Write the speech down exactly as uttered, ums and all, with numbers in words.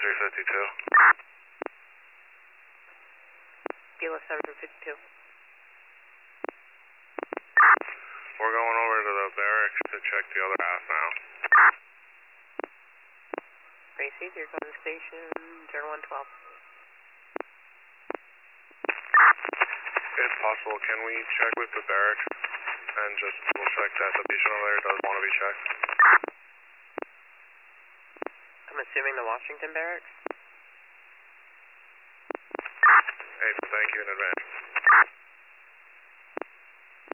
three fifty-two. Kilo seven fifty-two. We're going over to the barracks to check the other half now. Gracie, you're going to station zero one twelve. If possible, can we check with the barracks and just double check that the patient over there does want to be checked? I'm assuming the Washington barracks? Hey, thank you in advance.